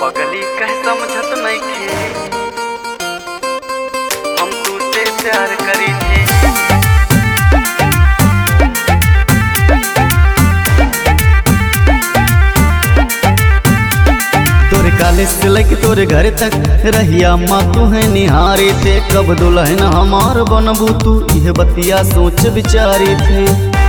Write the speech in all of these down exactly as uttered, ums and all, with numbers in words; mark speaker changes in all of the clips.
Speaker 1: पगली कह समझत नइखे हम तुझसे प्यार करी थे।
Speaker 2: तोरे कॉलेज से लेके तोरे घर तक रहिया माँ तू है निहारे थे। कब दुल्हन हमार बनबू तू यह बतिया सोच विचारी थे।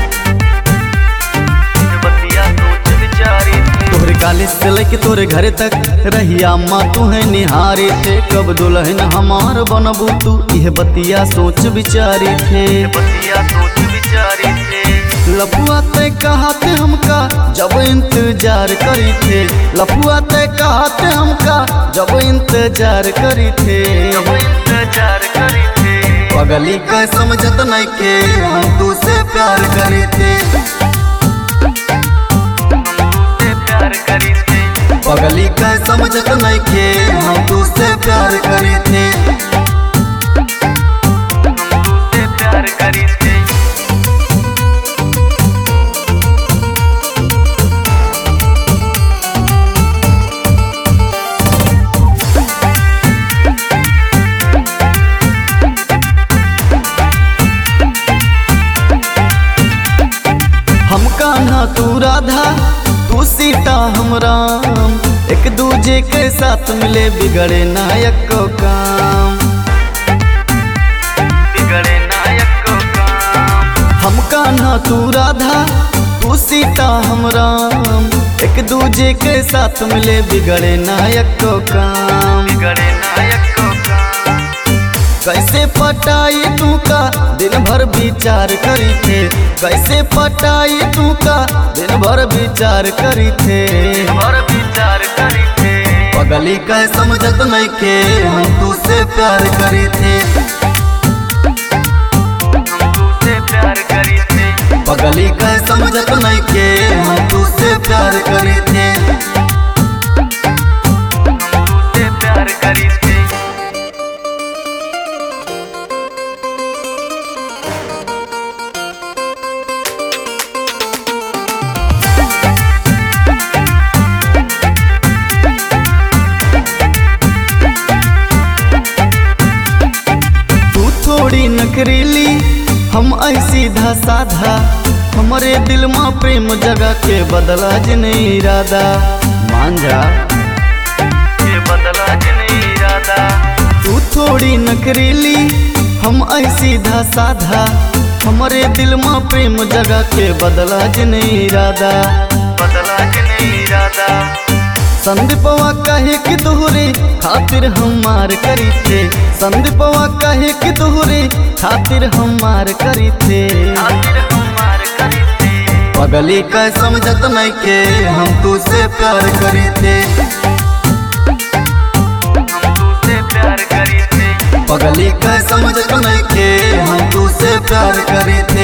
Speaker 2: तोरे कॉलेज से लेके तोरे घर तक रहिया माँ तू है निहारे थे। कब दुल्हन हमार बनबू तू यह बतिया सोच विचारी थे।
Speaker 1: बतिया सोच विचारी थे।
Speaker 2: लफुआ ते कहते हमका जब इंतजार करी थे। लफुआ ते कहते हमका जब इंतजार करी थे।
Speaker 1: जब इंतजार करी थे।
Speaker 2: पगली का समझत नहीं के हम तुझसे प्यार करी थे। पगली का समझत नहीं के हम तुझसे प्यार करी थे।
Speaker 1: तुझसे प्यार करी थे।
Speaker 2: हम कान्हा तू राधा तू सीता हम राम। एक दूजे के साथ मिले बिगड़े नायक को काम।
Speaker 1: बिगड़े नायक को काम।
Speaker 2: हम कान्हा तू राधा तू सीता हम राम। एक दूजे के साथ मिले बिगड़े नायक को काम।
Speaker 1: बिगड़े नायक को काम।
Speaker 2: कैसे पटाई तू का दिन भर विचार करी थे। कैसे पटाई तू का दिन भर विचार करी थे।
Speaker 1: और विचार करी थे।
Speaker 2: पगली का समझत नहीं के हम तुझसे प्यार करी थे।
Speaker 1: तुझसे प्यार करी थे।
Speaker 2: पगली का समझत नहीं के हम तुझसे प्यार करी थे।
Speaker 1: तुझसे प्यार करी थे।
Speaker 2: थोड़ी नखरीली हम ऐसी सीधा साधा। हमारे दिल में प्रेम जगह के बदला जिने इरादा। मान जा
Speaker 1: ये बदला जिने इरादा।
Speaker 2: तू थोड़ी नखरीली हम ऐसी सीधा साधा। हमारे दिल में प्रेम जगह के बदला जिने इरादा।
Speaker 1: बदला जिने इरादा।
Speaker 2: संदीपवा कहे कि तोहरे खातिर हम मार करी थे। संदीपवा कहे कि तोहरे खातिर हम मार करी थे।
Speaker 1: खातिर हम मार करी थे।
Speaker 2: पगली का समझत नहीं के हम तुझसे प्यार करी थे।
Speaker 1: तुझसे प्यार करी थे।
Speaker 2: पगली का समझत नहीं के हम तुझसे प्यार करी थे।